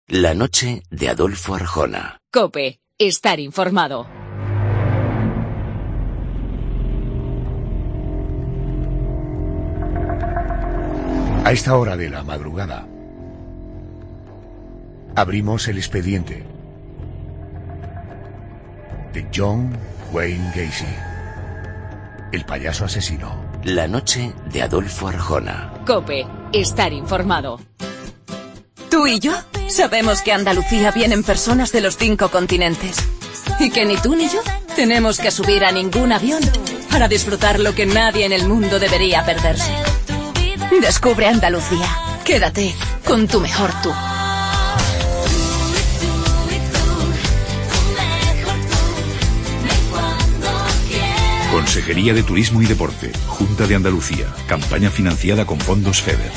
La noche de Adolfo Arjona. COPE. Estar informado. A esta hora de la madrugada, abrimos el expediente de John Wayne Gacy, el payaso asesino. La noche de Adolfo Arjona. COPE. Estar informado. Tú y yo sabemos que a Andalucía vienen personas de los 5 continentes. Y que ni tú ni yo tenemos que subir a ningún avión para disfrutar lo que nadie en el mundo debería perderse. Descubre Andalucía. Quédate con tu mejor tú. Consejería de Turismo y Deporte, Junta de Andalucía, campaña financiada con fondos FEDER.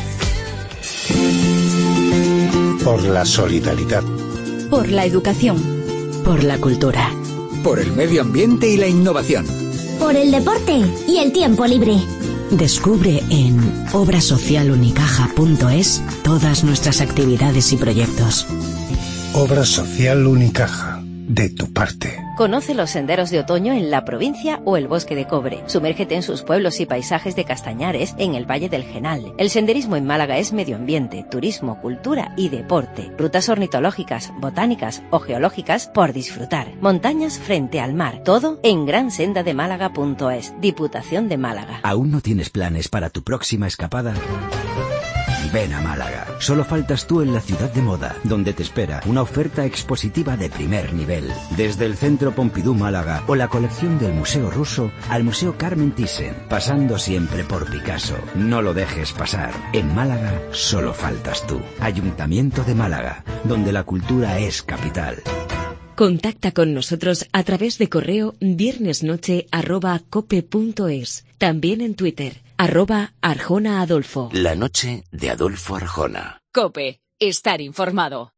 Por la solidaridad. Por la educación. Por la cultura. Por el medio ambiente y la innovación. Por el deporte y el tiempo libre. Descubre en obrasocialunicaja.es todas nuestras actividades y proyectos. Obra Social Unicaja, de tu parte. Conoce los senderos de otoño en la provincia o el Bosque de Cobre. Sumérgete en sus pueblos y paisajes de castañares en el Valle del Genal. El senderismo en Málaga es medio ambiente, turismo, cultura y deporte. Rutas ornitológicas, botánicas o geológicas por disfrutar. Montañas frente al mar. Todo en gransendademálaga.es. Diputación de Málaga. ¿Aún no tienes planes para tu próxima escapada? Ven a Málaga. Solo faltas tú en la ciudad de moda, donde te espera una oferta expositiva de primer nivel. Desde el Centro Pompidou Málaga o la colección del Museo Ruso al Museo Carmen Thyssen, pasando siempre por Picasso. No lo dejes pasar. En Málaga solo faltas tú. Ayuntamiento de Málaga, donde la cultura es capital. Contacta con nosotros a través de correo viernesnoche@cope.es. También en Twitter, @ArjonaAdolfo. La noche de Adolfo Arjona. COPE. Estar informado.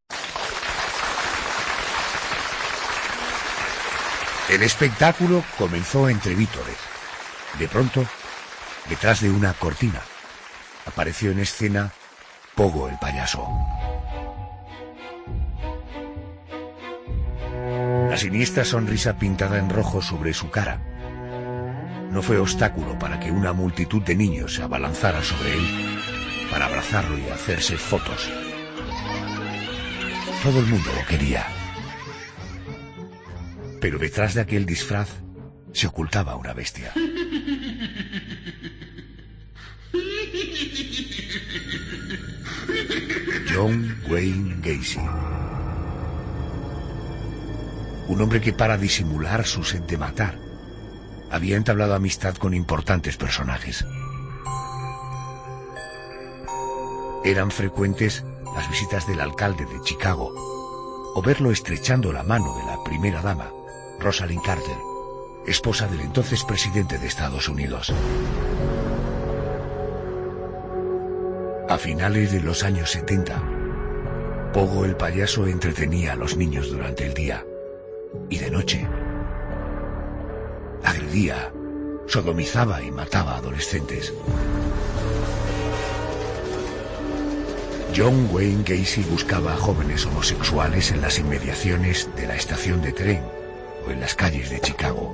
El espectáculo comenzó entre vítores. De pronto, detrás de una cortina, apareció en escena Pogo el payaso. La siniestra sonrisa pintada en rojo sobre su cara no fue obstáculo para que una multitud de niños se abalanzara sobre él para abrazarlo y hacerse fotos. Todo el mundo lo quería. Pero detrás de aquel disfraz se ocultaba una bestia. John Wayne Gacy. Un hombre que, para disimular su sed de matar, había entablado amistad con importantes personajes. Eran frecuentes las visitas del alcalde de Chicago o verlo estrechando la mano de la primera dama, Rosalind Carter, esposa del entonces presidente de Estados Unidos. A finales de los años 70, Pogo el payaso entretenía a los niños durante el día y de noche. Agredía, sodomizaba y mataba a adolescentes. John Wayne Gacy buscaba a jóvenes homosexuales en las inmediaciones de la estación de tren o en las calles de Chicago.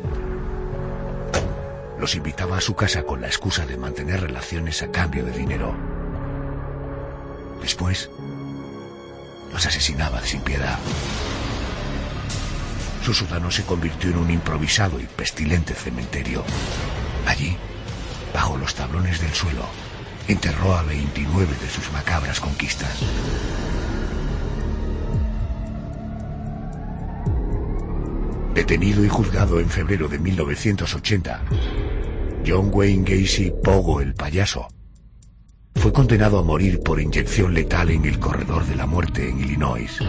Los invitaba a su casa con la excusa de mantener relaciones a cambio de dinero. Después, los asesinaba sin piedad. Su sótano se convirtió en un improvisado y pestilente cementerio. Allí, bajo los tablones del suelo, enterró a 29 de sus macabras conquistas. Detenido y juzgado en febrero de 1980, John Wayne Gacy Pogo el payaso fue condenado a morir por inyección letal en el corredor de la muerte en Illinois.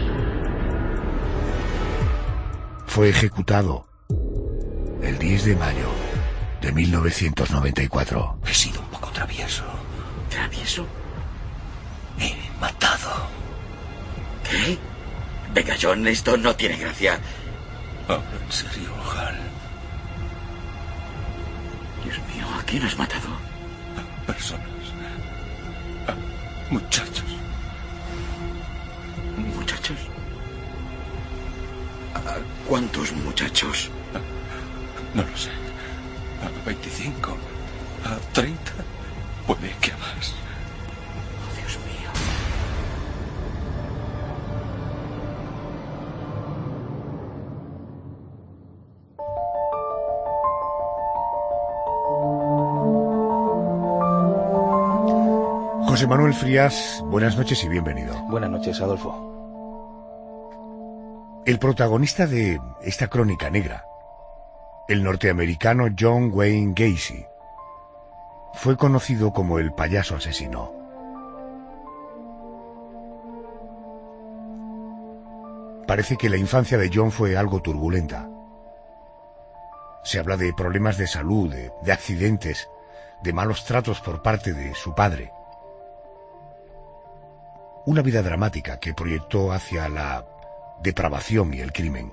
Fue ejecutado el 10 de mayo de 1994. He sido un poco travieso. ¿Travieso? He matado. ¿Qué? Venga, John, esto no tiene gracia. Habla en serio, Hal. Dios mío, ¿a quién has matado? A personas. A muchachos. Muchachos. muchachos? ¿Cuántos muchachos? No lo sé. 25, 30, puede que más. Oh, Dios mío. José Manuel Frías, buenas noches y bienvenido. Buenas noches, Adolfo. El protagonista de esta crónica negra, el norteamericano John Wayne Gacy, fue conocido como el payaso asesino. Parece que la infancia de John fue algo turbulenta. Se habla de problemas de salud, de accidentes, de malos tratos por parte de su padre. Una vida dramática que proyectó hacia la depravación y el crimen.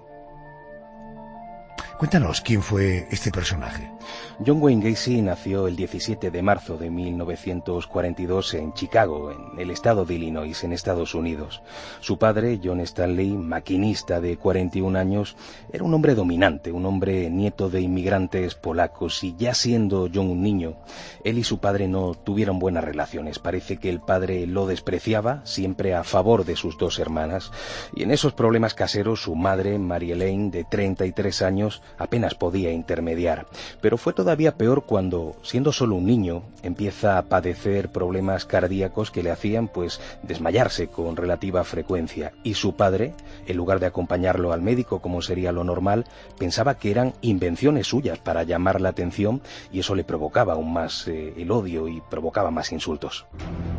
Cuéntanos, ¿quién fue este personaje? John Wayne Gacy nació el 17 de marzo de 1942 en Chicago, en el estado de Illinois, en Estados Unidos. Su padre, John Stanley, maquinista de 41 años, era un hombre dominante, un hombre nieto de inmigrantes polacos, y ya siendo John un niño, él y su padre no tuvieron buenas relaciones. Parece que el padre lo despreciaba, siempre a favor de sus dos hermanas, y en esos problemas caseros su madre, Mary Elaine, de 33 años, apenas podía intermediar. Pero fue todavía peor cuando, siendo solo un niño, empieza a padecer problemas cardíacos que le hacían, desmayarse con relativa frecuencia. Y su padre, en lugar de acompañarlo al médico como sería lo normal, pensaba que eran invenciones suyas para llamar la atención, y eso le provocaba aún más el odio y provocaba más insultos.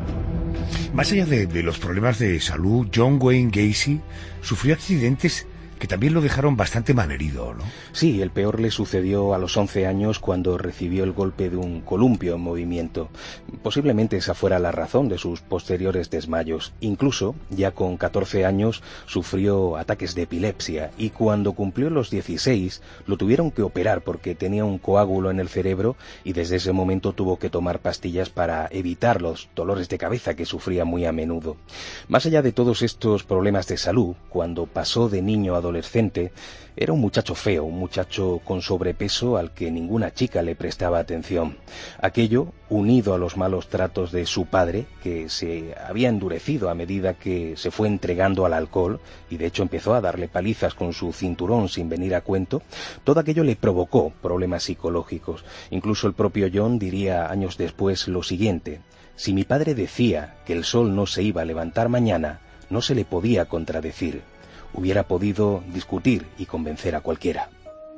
Más allá de los problemas de salud, John Wayne Gacy sufrió accidentes que también lo dejaron bastante malherido, ¿no? Sí, el peor le sucedió a los 11 años cuando recibió el golpe de un columpio en movimiento. Posiblemente esa fuera la razón de sus posteriores desmayos. Incluso, ya con 14 años, sufrió ataques de epilepsia, y cuando cumplió los 16 lo tuvieron que operar porque tenía un coágulo en el cerebro, y desde ese momento tuvo que tomar pastillas para evitar los dolores de cabeza que sufría muy a menudo. Más allá de todos estos problemas de salud, cuando pasó de niño a adolescente, era un muchacho feo, un muchacho con sobrepeso al que ninguna chica le prestaba atención. Aquello, unido a los malos tratos de su padre, que se había endurecido a medida que se fue entregando al alcohol, y de hecho empezó a darle palizas con su cinturón sin venir a cuento, todo aquello le provocó problemas psicológicos. Incluso el propio John diría años después lo siguiente: si mi padre decía que el sol no se iba a levantar mañana, no se le podía contradecir. Hubiera podido discutir y convencer a cualquiera.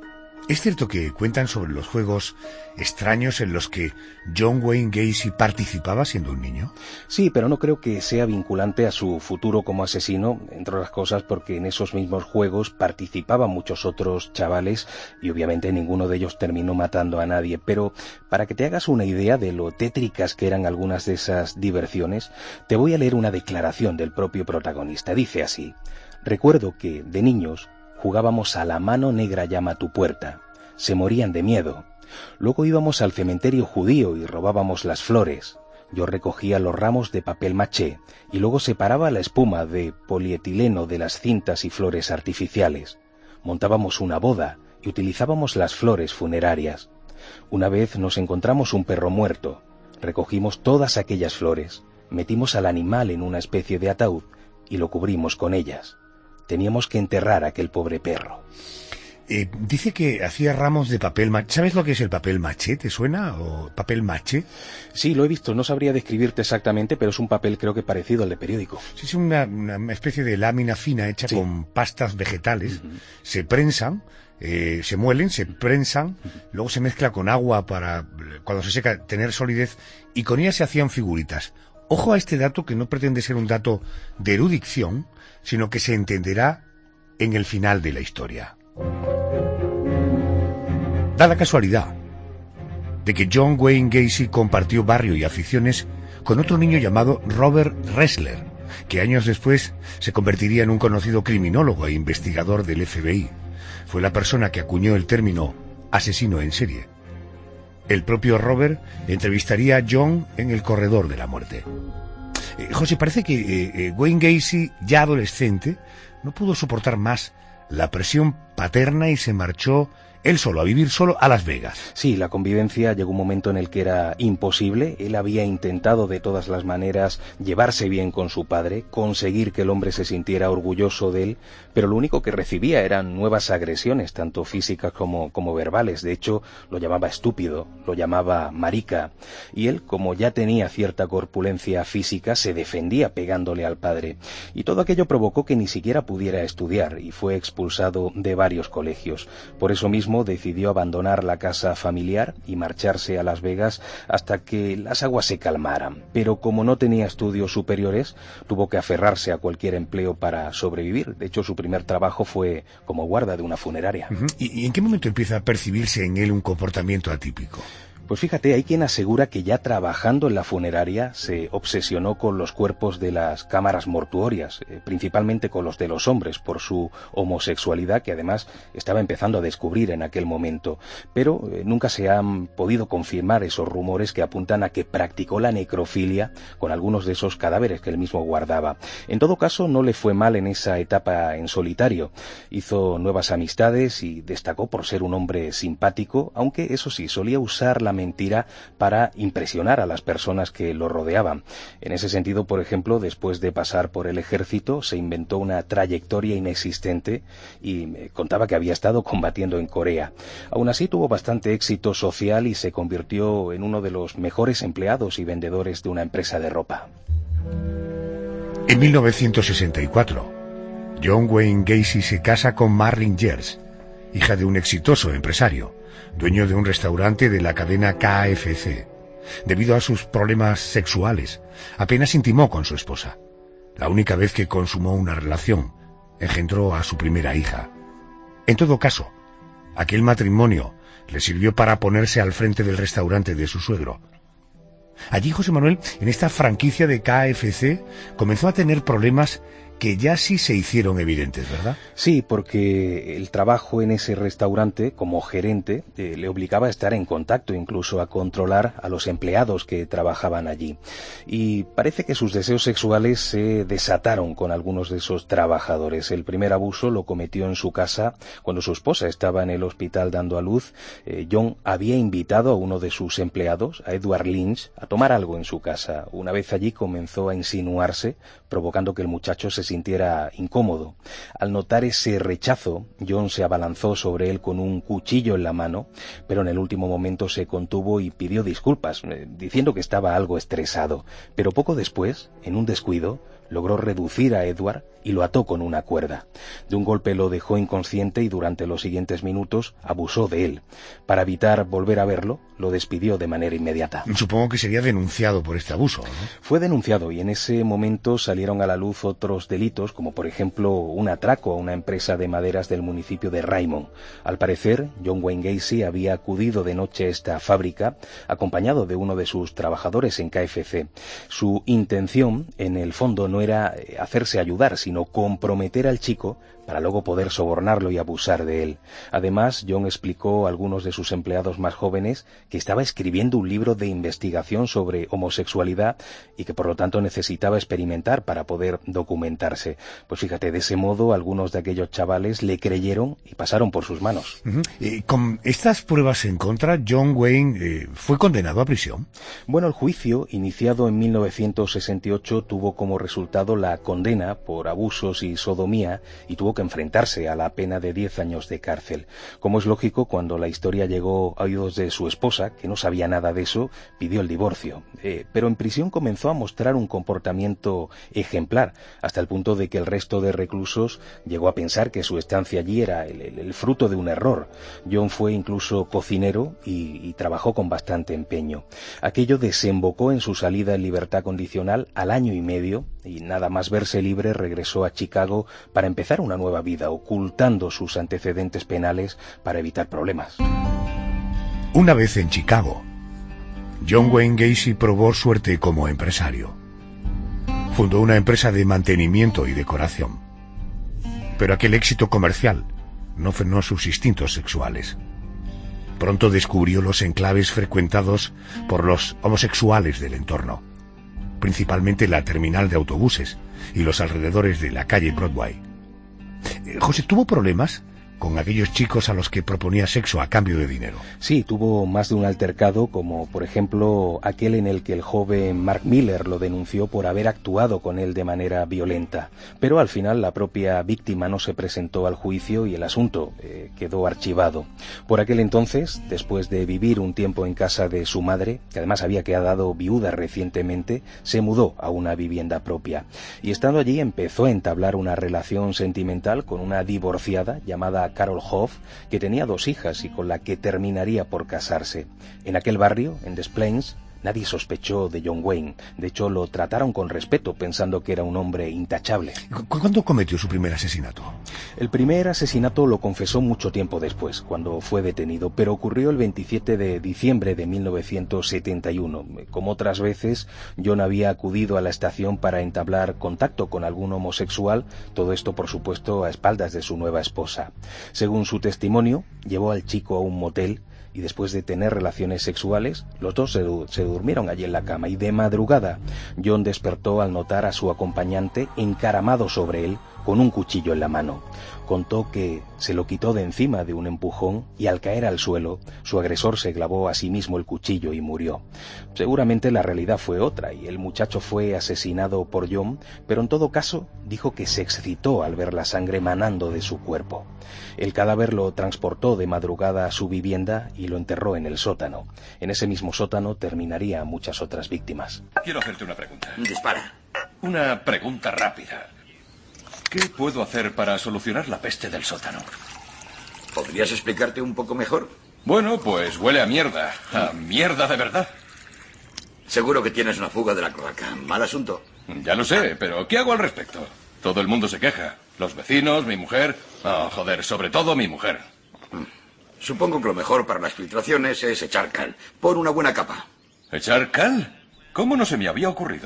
¿Es cierto que cuentan sobre los juegos extraños en los que John Wayne Gacy participaba siendo un niño? Sí, pero no creo que sea vinculante a su futuro como asesino, entre otras cosas porque en esos mismos juegos participaban muchos otros chavales y obviamente ninguno de ellos terminó matando a nadie. Pero para que te hagas una idea de lo tétricas que eran algunas de esas diversiones, te voy a leer una declaración del propio protagonista. Dice así: recuerdo que, de niños, jugábamos a la mano negra llama a tu puerta. Se morían de miedo. Luego íbamos al cementerio judío y robábamos las flores. Yo recogía los ramos de papel maché y luego separaba la espuma de polietileno de las cintas y flores artificiales. Montábamos una boda y utilizábamos las flores funerarias. Una vez nos encontramos un perro muerto. Recogimos todas aquellas flores, metimos al animal en una especie de ataúd y lo cubrimos con ellas. Teníamos que enterrar a aquel pobre perro. Dice que hacía ramos de papel maché. ¿Sabes lo que es el papel maché? ¿Te suena? ¿O papel maché? Sí, lo he visto. No sabría describirte exactamente, pero es un papel creo que parecido al de periódico. Sí, es una especie de lámina fina hecha con pastas vegetales. Se prensan, se muelen, se prensan, luego se mezcla con agua para, cuando se seca, tener solidez, y con ella se hacían figuritas. Ojo a este dato, que no pretende ser un dato de erudición, sino que se entenderá en el final de la historia. Da la casualidad de que John Wayne Gacy compartió barrio y aficiones con otro niño llamado Robert Ressler, que años después se convertiría en un conocido criminólogo e investigador del FBI. Fue la persona que acuñó el término asesino en serie. El propio Robert entrevistaría a John en el corredor de la muerte. José, parece que Wayne Gacy, ya adolescente, no pudo soportar más la presión paterna y se marchó él solo, a vivir solo a Las Vegas. Sí, la convivencia llegó un momento en el que era imposible. Él había intentado de todas las maneras llevarse bien con su padre, conseguir que el hombre se sintiera orgulloso de él, pero lo único que recibía eran nuevas agresiones, tanto físicas como verbales. De hecho, lo llamaba estúpido, lo llamaba marica, y él, como ya tenía cierta corpulencia física, se defendía pegándole al padre. Y todo aquello provocó que ni siquiera pudiera estudiar, y fue expulsado de varios colegios. Por eso mismo decidió abandonar la casa familiar y marcharse a Las Vegas hasta que las aguas se calmaran. Pero como no tenía estudios superiores, tuvo que aferrarse a cualquier empleo para sobrevivir. De hecho, su primer trabajo fue como guarda de una funeraria. ¿Y en qué momento empieza a percibirse en él un comportamiento atípico? Pues fíjate, hay quien asegura que ya trabajando en la funeraria se obsesionó con los cuerpos de las cámaras mortuorias, principalmente con los de los hombres, por su homosexualidad, que además estaba empezando a descubrir en aquel momento. Pero nunca se han podido confirmar esos rumores que apuntan a que practicó la necrofilia con algunos de esos cadáveres que él mismo guardaba. En todo caso, no le fue mal en esa etapa en solitario. Hizo nuevas amistades y destacó por ser un hombre simpático, aunque eso sí, solía usar la mentira para impresionar a las personas que lo rodeaban. En ese sentido, por ejemplo, después de pasar por el ejército, se inventó una trayectoria inexistente y contaba que había estado combatiendo en Corea. Aún así, tuvo bastante éxito social y se convirtió en uno de los mejores empleados y vendedores de una empresa de ropa. En 1964, John Wayne Gacy se casa con Marlene Gers, hija de un exitoso empresario, dueño de un restaurante de la cadena KFC. Debido a sus problemas sexuales, apenas intimó con su esposa. La única vez que consumó una relación, engendró a su primera hija. En todo caso, aquel matrimonio le sirvió para ponerse al frente del restaurante de su suegro. Allí José Manuel, en esta franquicia de KFC, comenzó a tener problemas que ya sí se hicieron evidentes, ¿verdad? Sí, porque el trabajo en ese restaurante como gerente le obligaba a estar en contacto, incluso a controlar a los empleados que trabajaban allí. Y parece que sus deseos sexuales se desataron con algunos de esos trabajadores. El primer abuso lo cometió en su casa cuando su esposa estaba en el hospital dando a luz. John había invitado a uno de sus empleados, a Edward Lynch, a tomar algo en su casa. Una vez allí comenzó a insinuarse, provocando que el muchacho se sintiera incómodo. Al notar ese rechazo, John se abalanzó sobre él con un cuchillo en la mano, pero en el último momento se contuvo y pidió disculpas, diciendo que estaba algo estresado. Pero poco después, en un descuido, logró reducir a Edward y lo ató con una cuerda. De un golpe lo dejó inconsciente y durante los siguientes minutos abusó de él. Para evitar volver a verlo, lo despidió de manera inmediata. Supongo que sería denunciado por este abuso, ¿no? Fue denunciado y en ese momento salieron a la luz otros delitos, como por ejemplo un atraco a una empresa de maderas del municipio de Raymond. Al parecer, John Wayne Gacy había acudido de noche a esta fábrica, acompañado de uno de sus trabajadores en KFC. Su intención, en el fondo, no era hacerse ayudar, sino comprometer al chico para luego poder sobornarlo y abusar de él. Además, John explicó a algunos de sus empleados más jóvenes que estaba escribiendo un libro de investigación sobre homosexualidad y que por lo tanto necesitaba experimentar para poder documentarse. Pues fíjate, de ese modo algunos de aquellos chavales le creyeron y pasaron por sus manos. Con estas pruebas en contra, John Wayne fue condenado a prisión. Bueno, el juicio, iniciado en 1968, tuvo como resultado la condena por abusos y sodomía y tuvo que enfrentarse a la pena de 10 años de cárcel. Como es lógico, cuando la historia llegó a oídos de su esposa, que no sabía nada de eso, pidió el divorcio. Pero en prisión comenzó a mostrar un comportamiento ejemplar, hasta el punto de que el resto de reclusos llegó a pensar que su estancia allí era el fruto de un error. John fue incluso cocinero y trabajó con bastante empeño. Aquello desembocó en su salida en libertad condicional al año y medio, y nada más verse libre regresó a Chicago para empezar una nueva vida, ocultando sus antecedentes penales para evitar problemas. Una vez en Chicago, John Wayne Gacy probó suerte como empresario. Fundó una empresa de mantenimiento y decoración. Pero aquel éxito comercial no frenó sus instintos sexuales. Pronto descubrió los enclaves frecuentados por los homosexuales del entorno. principalmente la terminal de autobuses y los alrededores de la calle Broadway. José, ¿tuvo problemas con aquellos chicos a los que proponía sexo a cambio de dinero? Sí, tuvo más de un altercado, como por ejemplo aquel en el que el joven Mark Miller lo denunció por haber actuado con él de manera violenta. Pero al final la propia víctima no se presentó al juicio y el asunto quedó archivado. Por aquel entonces, después de vivir un tiempo en casa de su madre, que además había quedado viuda recientemente, se mudó a una vivienda propia. Y estando allí empezó a entablar una relación sentimental con una divorciada llamada Carol Hoff, que tenía 2 hijas y con la que terminaría por casarse. En aquel barrio, en Des Plaines, nadie sospechó de John Wayne. De hecho, lo trataron con respeto, pensando que era un hombre intachable. ¿Cuándo cometió su primer asesinato? El primer asesinato lo confesó mucho tiempo después, cuando fue detenido, pero ocurrió el 27 de diciembre de 1971. Como otras veces, John había acudido a la estación para entablar contacto con algún homosexual, todo esto, por supuesto, a espaldas de su nueva esposa. Según su testimonio, llevó al chico a un motel y después de tener relaciones sexuales, los dos se durmieron allí en la cama y de madrugada John despertó al notar a su acompañante encaramado sobre él con un cuchillo en la mano. Contó que se lo quitó de encima de un empujón y al caer al suelo, su agresor se clavó a sí mismo el cuchillo y murió. Seguramente la realidad fue otra y el muchacho fue asesinado por John, pero en todo caso dijo que se excitó al ver la sangre manando de su cuerpo. El cadáver lo transportó de madrugada a su vivienda y lo enterró en el sótano. En ese mismo sótano terminaría muchas otras víctimas. Quiero hacerte una pregunta. Dispara. Una pregunta rápida. ¿Qué puedo hacer para solucionar la peste del sótano? ¿Podrías explicarte un poco mejor? Bueno, pues huele a mierda. A mierda de verdad. Seguro que tienes una fuga de la cloaca. Mal asunto. Ya lo sé, pero ¿qué hago al respecto? Todo el mundo se queja. Los vecinos, mi mujer... Oh, joder, sobre todo mi mujer. Supongo que lo mejor para las filtraciones es echar cal. Pon una buena capa. ¿Echar cal? ¿Cómo no se me había ocurrido?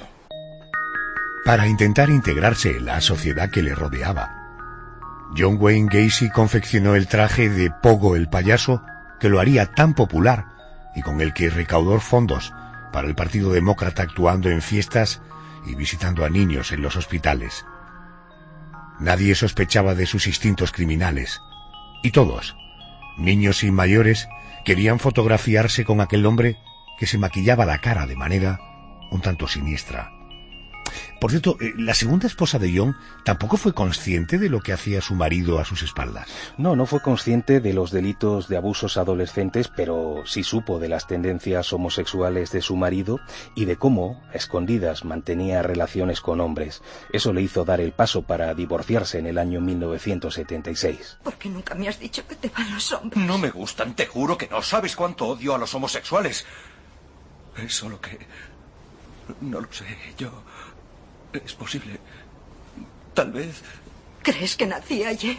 Para intentar integrarse en la sociedad que le rodeaba, John Wayne Gacy confeccionó el traje de Pogo el payaso que lo haría tan popular y con el que recaudó fondos para el Partido Demócrata actuando en fiestas y visitando a niños en los hospitales. Nadie sospechaba de sus instintos criminales y todos, niños y mayores, querían fotografiarse con aquel hombre que se maquillaba la cara de manera un tanto siniestra. Por cierto, la segunda esposa de John tampoco fue consciente de lo que hacía su marido a sus espaldas. No fue consciente de los delitos de abusos adolescentes, pero sí supo de las tendencias homosexuales de su marido y de cómo, a escondidas, mantenía relaciones con hombres. Eso le hizo dar el paso para divorciarse en el año 1976. ¿Por qué nunca me has dicho que te van los hombres? No me gustan, te juro que no sabes cuánto odio a los homosexuales. Es solo que... no lo sé, yo... Es posible. Tal vez... ¿Crees que nací ayer?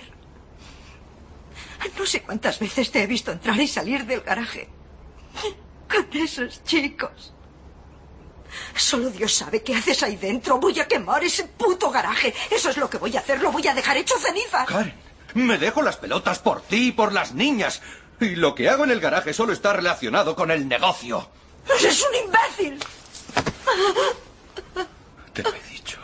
No sé cuántas veces te he visto entrar y salir del garaje con esos chicos. Solo Dios sabe qué haces ahí dentro. Voy a quemar ese puto garaje. Eso es lo que voy a hacer. Lo voy a dejar hecho cenizas. Karen, me dejo las pelotas por ti y por las niñas. Y lo que hago en el garaje solo está relacionado con el negocio. ¡Eres un imbécil! Te lo he dicho.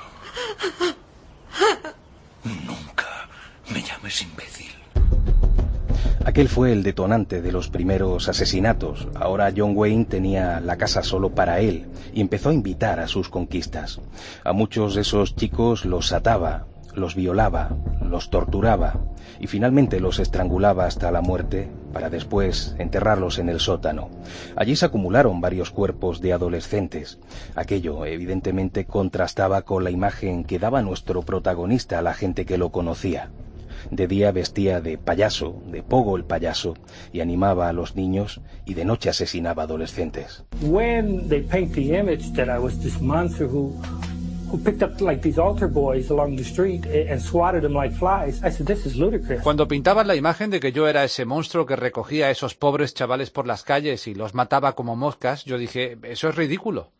Nunca me llames imbécil. Aquel fue el detonante de los primeros asesinatos. Ahora John Wayne tenía la casa solo para él y empezó a invitar a sus conquistas. A muchos de esos chicos los ataba, los violaba, los torturaba y finalmente los estrangulaba hasta la muerte para después enterrarlos en el sótano. Allí se acumularon varios cuerpos de adolescentes. Aquello evidentemente contrastaba con la imagen que daba nuestro protagonista a la gente que lo conocía. De día vestía de payaso, de Pogo el payaso, y animaba a los niños, y de noche asesinaba adolescentes. When they paint the image that I was this monster who picked up like these altar boys along the street and swatted them like flies, I said, this is ludicrous. Cuando pintaban la imagen de que yo era ese monstruo que recogía a esos pobres chavales por las calles y los mataba como moscas, yo dije, eso es ridículo.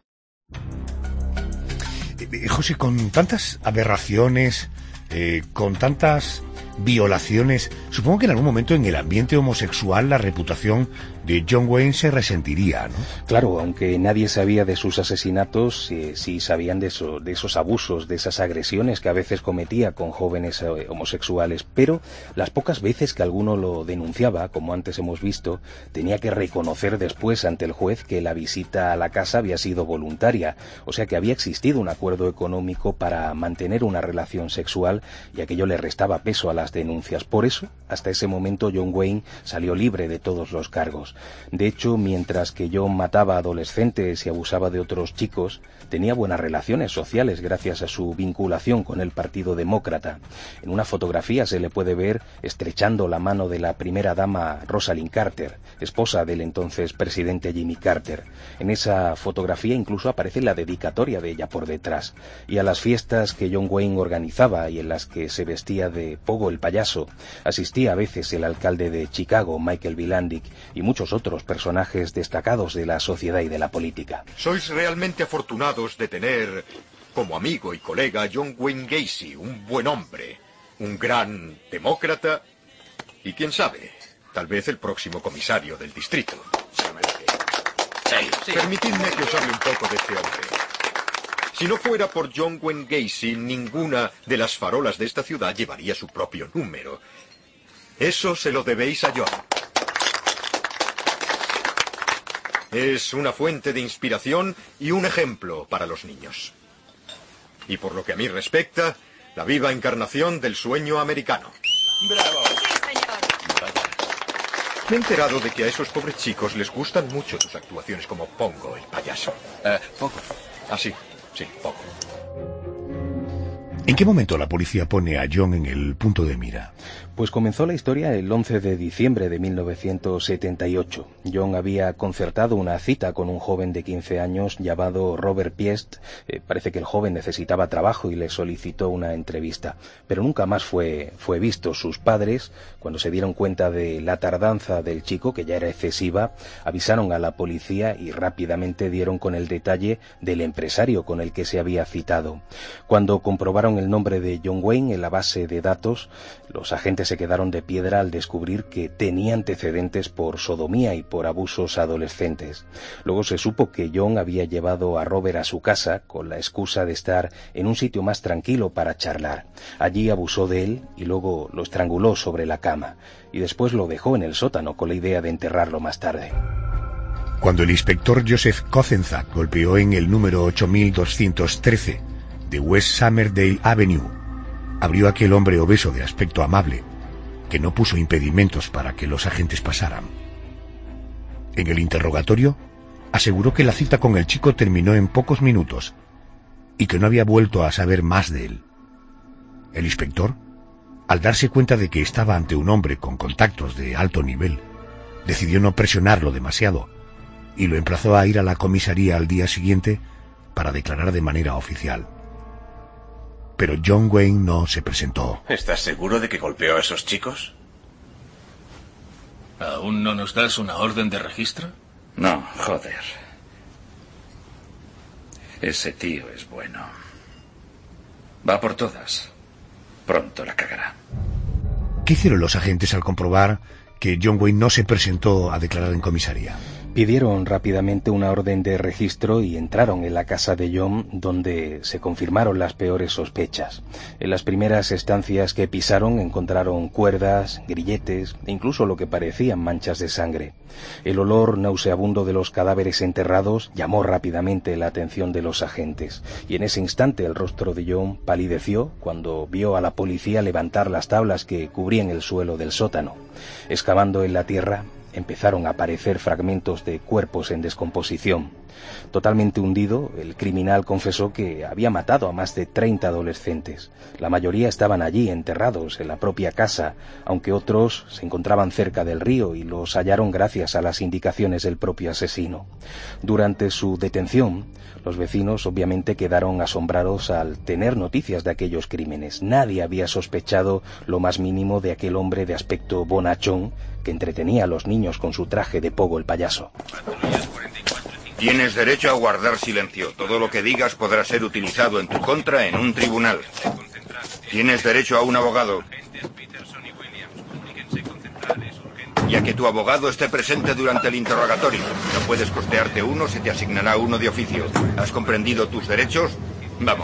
José, con tantas aberraciones, con tantas violaciones. Supongo que en algún momento en el ambiente homosexual la reputación de John Wayne se resentiría, ¿no? Claro, aunque nadie sabía de sus asesinatos, sí sabían de esos abusos, de esas agresiones que a veces cometía con jóvenes homosexuales, pero las pocas veces que alguno lo denunciaba, como antes hemos visto, tenía que reconocer después ante el juez que la visita a la casa había sido voluntaria, o sea que había existido un acuerdo económico para mantener una relación sexual y aquello le restaba peso a las denuncias. Por eso, hasta ese momento John Wayne salió libre de todos los cargos. De hecho, mientras que John mataba a adolescentes y abusaba de otros chicos, tenía buenas relaciones sociales gracias a su vinculación con el Partido Demócrata. En una fotografía se le puede ver estrechando la mano de la primera dama Rosalind Carter, esposa del entonces presidente Jimmy Carter. En esa fotografía incluso aparece la dedicatoria de ella por detrás. Y a las fiestas que John Wayne organizaba y en las que se vestía de Pogo el payaso, asistía a veces el alcalde de Chicago, Michael Bilandic, y muchos otros personajes destacados de la sociedad y de la política. Sois realmente afortunados de tener como amigo y colega a John Wayne Gacy, un buen hombre, un gran demócrata y, quién sabe, tal vez el próximo comisario del distrito. Sí. Permitidme que os hable un poco de este hombre. Si no fuera por John Wayne Gacy, ninguna de las farolas de esta ciudad llevaría su propio número. Eso se lo debéis a John. Es una fuente de inspiración y un ejemplo para los niños. Y por lo que a mí respecta, la viva encarnación del sueño americano. ¡Bravo! Sí, señor. Me he enterado de que a esos pobres chicos les gustan mucho tus actuaciones como Pongo, el payaso. Poco. Ah, sí, Poco. ¿En qué momento la policía pone a John en el punto de mira? Pues comenzó la historia el 11 de diciembre de 1978. John había concertado una cita con un joven de 15 años llamado Robert Piest. Parece que el joven necesitaba trabajo y le solicitó una entrevista, pero nunca más fue visto. Sus padres, cuando se dieron cuenta de la tardanza del chico, que ya era excesiva, avisaron a la policía y rápidamente dieron con el detalle del empresario con el que se había citado. Cuando comprobaron el nombre de John Wayne en la base de datos, los agentes se quedaron de piedra al descubrir que tenía antecedentes por sodomía y por abusos adolescentes. Luego se supo que John había llevado a Robert a su casa con la excusa de estar en un sitio más tranquilo para charlar. Allí abusó de él y luego lo estranguló sobre la cama y después lo dejó en el sótano con la idea de enterrarlo más tarde. Cuando el inspector Joseph Kozenczak golpeó en el número 8213 de West Summerdale Avenue, abrió aquel hombre obeso de aspecto amable, que no puso impedimentos para que los agentes pasaran. En el interrogatorio, aseguró que la cita con el chico terminó en pocos minutos y que no había vuelto a saber más de él. El inspector, al darse cuenta de que estaba ante un hombre con contactos de alto nivel, decidió no presionarlo demasiado y lo emplazó a ir a la comisaría al día siguiente para declarar de manera oficial. Pero John Wayne no se presentó. ¿Estás seguro de que golpeó a esos chicos? ¿Aún no nos das una orden de registro? No, joder. Ese tío es bueno. Va por todas. Pronto la cagará. ¿Qué hicieron los agentes al comprobar que John Wayne no se presentó a declarar en comisaría? Pidieron rápidamente una orden de registro y entraron en la casa de John, donde se confirmaron las peores sospechas. En las primeras estancias que pisaron encontraron cuerdas, grilletes e incluso lo que parecían manchas de sangre. El olor nauseabundo de los cadáveres enterrados llamó rápidamente la atención de los agentes, y en ese instante el rostro de John palideció cuando vio a la policía levantar las tablas que cubrían el suelo del sótano. Excavando en la tierra, empezaron a aparecer fragmentos de cuerpos en descomposición. Totalmente hundido, el criminal confesó que había matado a más de 30 adolescentes. La mayoría estaban allí enterrados en la propia casa, aunque otros se encontraban cerca del río y los hallaron gracias a las indicaciones del propio asesino. Durante su detención, los vecinos obviamente quedaron asombrados al tener noticias de aquellos crímenes. Nadie había sospechado lo más mínimo de aquel hombre de aspecto bonachón que entretenía a los niños con su traje de Pogo el payaso. Tienes derecho a guardar silencio. Todo lo que digas podrá ser utilizado en tu contra en un tribunal. Tienes derecho a un abogado. Y a que tu abogado esté presente durante el interrogatorio. No puedes costearte uno, se te asignará uno de oficio. ¿Has comprendido tus derechos? Vamos.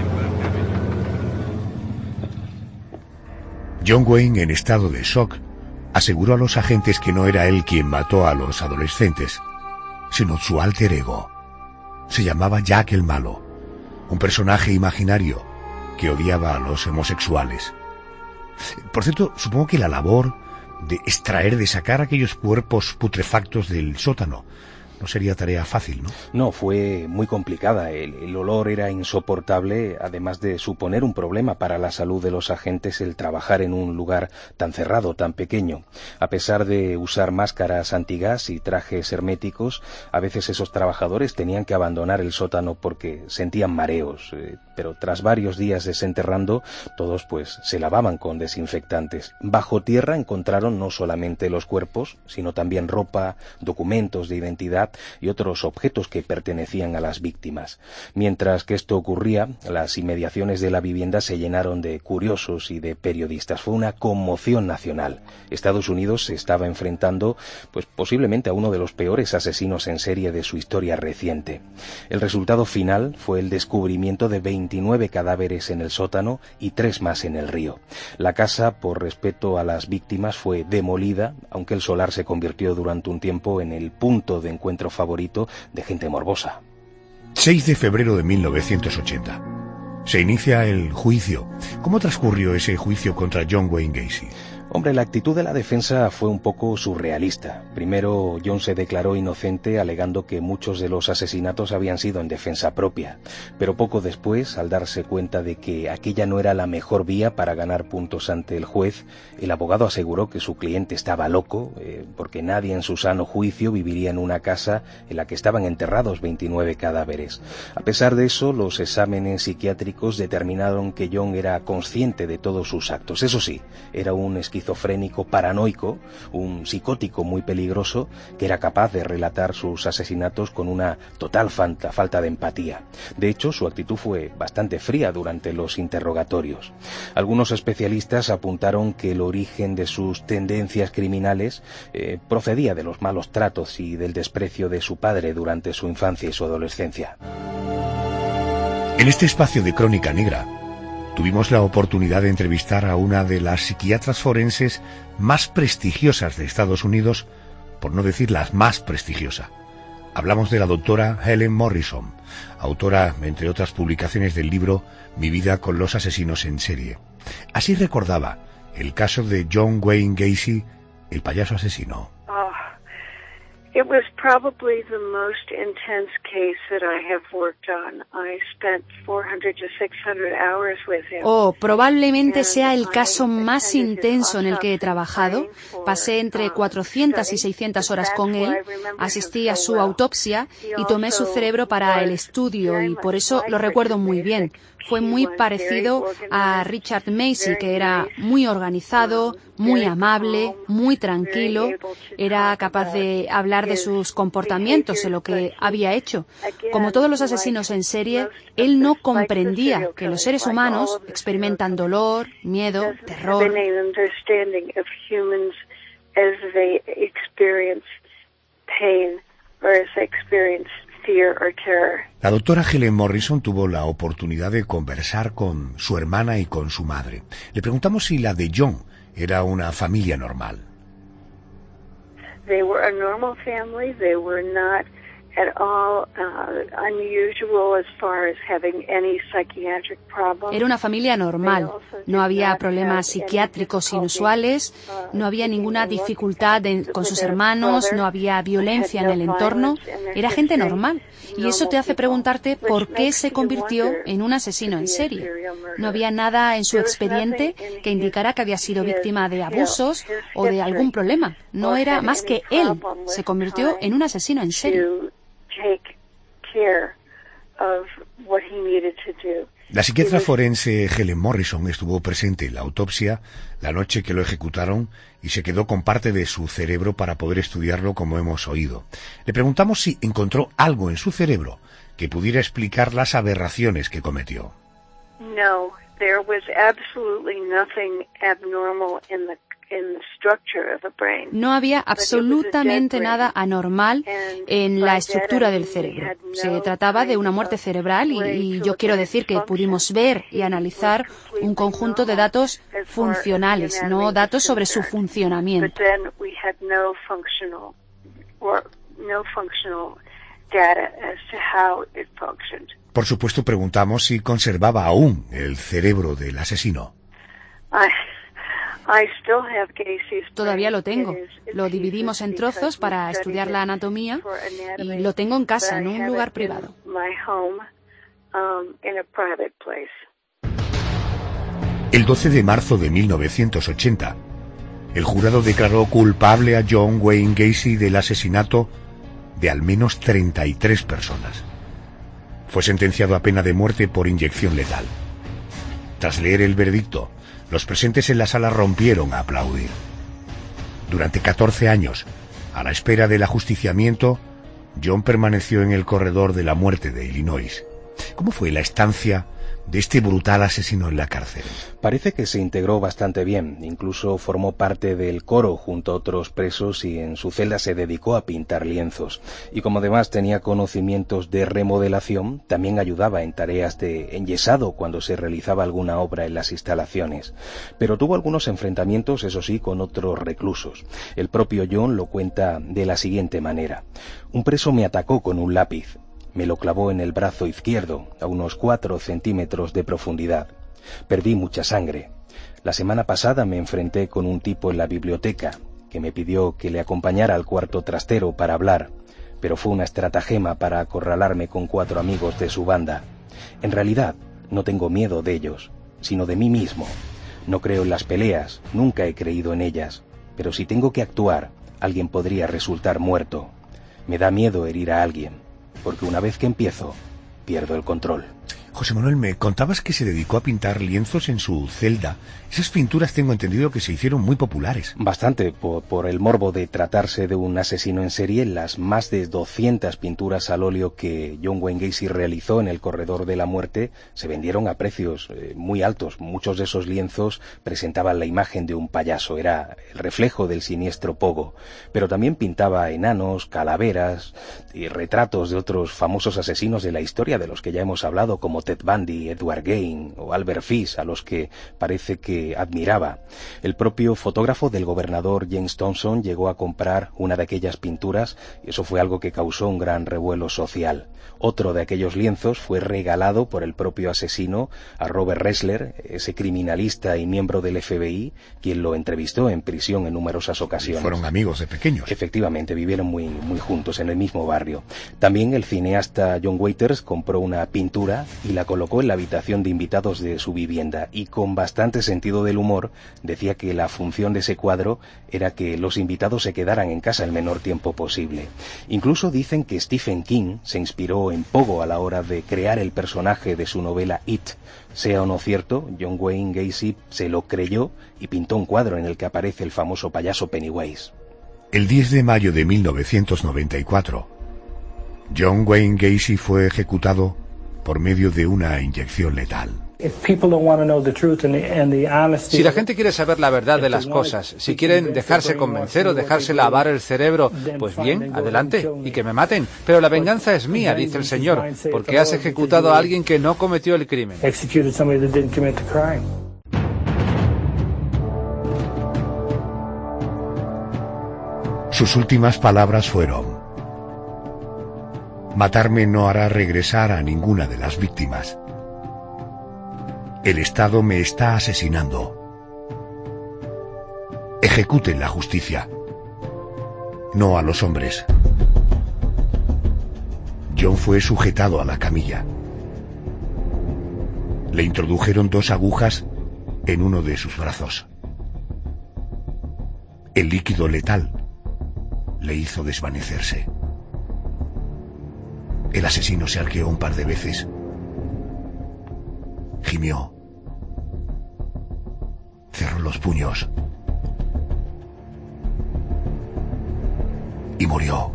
John Wayne, en estado de shock, aseguró a los agentes que no era él quien mató a los adolescentes, sino su alter ego. Se llamaba Jack el Malo, un personaje imaginario que odiaba a los homosexuales. Por cierto, supongo que la labor de extraer, de sacar aquellos cuerpos putrefactos del sótano no sería tarea fácil, ¿no? No, fue muy complicada. El olor era insoportable, además de suponer un problema para la salud de los agentes el trabajar en un lugar tan cerrado, tan pequeño. A pesar de usar máscaras antigas y trajes herméticos, a veces esos trabajadores tenían que abandonar el sótano porque sentían mareos. Pero tras varios días desenterrando, todos pues se lavaban con desinfectantes. Bajo tierra encontraron no solamente los cuerpos, sino también ropa, documentos de identidad y otros objetos que pertenecían a las víctimas. Mientras que esto ocurría, las inmediaciones de la vivienda se llenaron de curiosos y de periodistas. Fue una conmoción nacional. Estados Unidos se estaba enfrentando, pues posiblemente a uno de los peores asesinos en serie de su historia reciente. El resultado final fue el descubrimiento de 29 cadáveres en el sótano y 3 más en el río. La casa, por respeto a las víctimas, fue demolida, aunque el solar se convirtió durante un tiempo en el punto de encuentro favorito de gente morbosa. 6 de febrero de 1980. Se inicia el juicio. ¿Cómo transcurrió ese juicio contra John Wayne Gacy? Hombre, la actitud de la defensa fue un poco surrealista. Primero, John se declaró inocente alegando que muchos de los asesinatos habían sido en defensa propia. Pero poco después, al darse cuenta de que aquella no era la mejor vía para ganar puntos ante el juez, el abogado aseguró que su cliente estaba loco, porque nadie en su sano juicio viviría en una casa en la que estaban enterrados 29 cadáveres. A pesar de eso, los exámenes psiquiátricos determinaron que John era consciente de todos sus actos. Eso sí, era un esquizofrénico paranoico, un psicótico muy peligroso que era capaz de relatar sus asesinatos con una total falta de empatía. De hecho, su actitud fue bastante fría durante los interrogatorios. Algunos especialistas apuntaron que el origen de sus tendencias criminales procedía de los malos tratos y del desprecio de su padre durante su infancia y su adolescencia. En este espacio de Crónica Negra tuvimos la oportunidad de entrevistar a una de las psiquiatras forenses más prestigiosas de Estados Unidos, por no decir la más prestigiosa. Hablamos de la doctora Helen Morrison, autora, entre otras publicaciones, del libro Mi vida con los asesinos en serie. Así recordaba el caso de John Wayne Gacy, el payaso asesino. It was probably the most intense case that I have worked on. I spent 400 to 600 hours with him. Probablemente sea el caso más intenso en el que he trabajado. Pasé entre 400 y 600 horas con él, asistí a su autopsia y tomé su cerebro para el estudio y por eso lo recuerdo muy bien. Fue muy parecido a Richard Macy, que era muy organizado, muy amable, muy tranquilo, era capaz de hablar de sus comportamientos, de lo que había hecho. Como todos los asesinos en serie, él no comprendía que los seres humanos experimentan dolor, miedo, terror. La doctora Helen Morrison tuvo la oportunidad de conversar con su hermana y con su madre. Le preguntamos si la de John era una familia normal. They were a normal family. They were not at all unusual as far as having any psychiatric problems. Era una familia normal. No había problemas psiquiátricos inusuales, no había ninguna dificultad con sus hermanos, no había violencia en el entorno. Era gente normal. Y eso te hace preguntarte por qué se convirtió en un asesino en serie. No había nada en su expediente que indicara que había sido víctima de abusos o de algún problema. No era más que él se convirtió en un asesino en serie. La psiquiatra forense Helen Morrison estuvo presente en la autopsia la noche que lo ejecutaron y se quedó con parte de su cerebro para poder estudiarlo, como hemos oído. Le preguntamos si encontró algo en su cerebro que pudiera explicar las aberraciones que cometió. No, there was absolutely nothing abnormal in the structure of the brain. No había absolutamente nada anormal en la estructura del cerebro. Se trataba de una muerte cerebral y yo quiero decir que pudimos ver y analizar un conjunto de datos funcionales, no datos sobre su funcionamiento. Por supuesto, preguntamos si conservaba aún el cerebro del asesino. Todavía lo tengo. Lo dividimos en trozos para estudiar la anatomía y lo tengo en casa, en un lugar privado. El 12 de marzo de 1980, el jurado declaró culpable a John Wayne Gacy del asesinato de al menos 33 personas. Fue sentenciado a pena de muerte por inyección letal. Tras leer el veredicto, los presentes en la sala rompieron a aplaudir. Durante 14 años, a la espera del ajusticiamiento, John permaneció en el corredor de la muerte de Illinois. ¿Cómo fue la estancia de este brutal asesino en la cárcel? Parece que se integró bastante bien, incluso formó parte del coro junto a otros presos y en su celda se dedicó a pintar lienzos. Y como además tenía conocimientos de remodelación, también ayudaba en tareas de enyesado cuando se realizaba alguna obra en las instalaciones. Pero tuvo algunos enfrentamientos, eso sí, con otros reclusos. El propio John lo cuenta de la siguiente manera. Un preso me atacó con un lápiz. Me lo clavó en el brazo izquierdo, a unos 4 centímetros de profundidad. Perdí mucha sangre. La semana pasada me enfrenté con un tipo en la biblioteca, que me pidió que le acompañara al cuarto trastero para hablar, pero fue una estratagema para acorralarme con 4 amigos de su banda. En realidad, no tengo miedo de ellos, sino de mí mismo. No creo en las peleas, nunca he creído en ellas, pero si tengo que actuar, alguien podría resultar muerto. Me da miedo herir a alguien, porque una vez que empiezo, pierdo el control. José Manuel, me contabas que se dedicó a pintar lienzos en su celda. Esas pinturas tengo entendido que se hicieron muy populares. Bastante, por el morbo de tratarse de un asesino en serie. Las más de 200 pinturas al óleo que John Wayne Gacy realizó en el corredor de la muerte se vendieron a precios muy altos. Muchos de esos lienzos presentaban la imagen de un payaso, era el reflejo del siniestro Pogo. Pero también pintaba enanos, calaveras y retratos de otros famosos asesinos de la historia, de los que ya hemos hablado, como Ted Bundy, Edward Gein o Albert Fish, a los que parece que admiraba. El propio fotógrafo del gobernador James Thompson llegó a comprar una de aquellas pinturas y eso fue algo que causó un gran revuelo social. Otro de aquellos lienzos fue regalado por el propio asesino a Robert Ressler, ese criminalista y miembro del FBI, quien lo entrevistó en prisión en numerosas ocasiones. Fueron amigos de pequeños. Efectivamente, vivieron muy juntos en el mismo barrio. También el cineasta John Waters compró una pintura y la colocó en la habitación de invitados de su vivienda, y con bastante sentido del humor decía que la función de ese cuadro era que los invitados se quedaran en casa el menor tiempo posible. Incluso dicen que Stephen King se inspiró en Pogo a la hora de crear el personaje de su novela It. Sea o no cierto, John Wayne Gacy se lo creyó y pintó un cuadro en el que aparece el famoso payaso Pennywise. El 10 de mayo de 1994, John Wayne Gacy fue ejecutado por medio de una inyección letal. Si la gente quiere saber la verdad de las cosas, si quieren dejarse convencer o dejarse lavar el cerebro, pues bien, adelante, y que me maten. Pero la venganza es mía, dice el Señor, porque has ejecutado a alguien que no cometió el crimen. Sus últimas palabras fueron: matarme no hará regresar a ninguna de las víctimas. El Estado me está asesinando. Ejecuten la justicia, no a los hombres. John fue sujetado a la camilla. Le introdujeron 2 agujas en uno de sus brazos. El líquido letal le hizo desvanecerse. El asesino se arqueó un par de veces. Gimió. Cerró los puños. Y murió.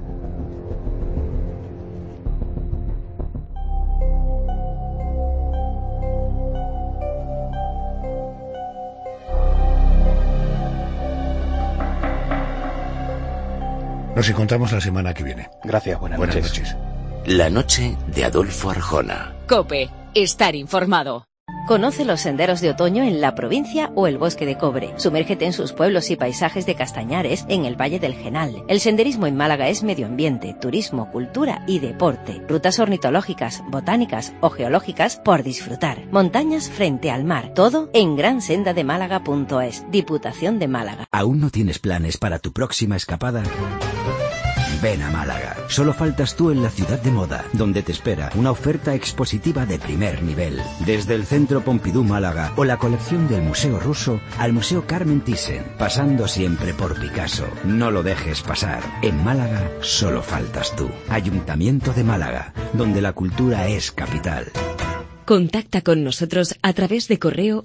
Nos encontramos la semana que viene. Gracias, buenas noches. La noche de Adolfo Arjona. COPE. Estar informado. Conoce los senderos de otoño en la provincia o el bosque de Cobre. Sumérgete en sus pueblos y paisajes de castañares en el Valle del Genal. El senderismo en Málaga es medio ambiente, turismo, cultura y deporte. Rutas ornitológicas, botánicas o geológicas por disfrutar. Montañas frente al mar. Todo en gransendademálaga.es. Diputación de Málaga. ¿Aún no tienes planes para tu próxima escapada? Ven a Málaga. Solo faltas tú en la ciudad de moda, donde te espera una oferta expositiva de primer nivel. Desde el Centro Pompidou Málaga o la colección del Museo Ruso al Museo Carmen Thyssen, pasando siempre por Picasso. No lo dejes pasar. En Málaga solo faltas tú. Ayuntamiento de Málaga, donde la cultura es capital. Contacta con nosotros a través de correo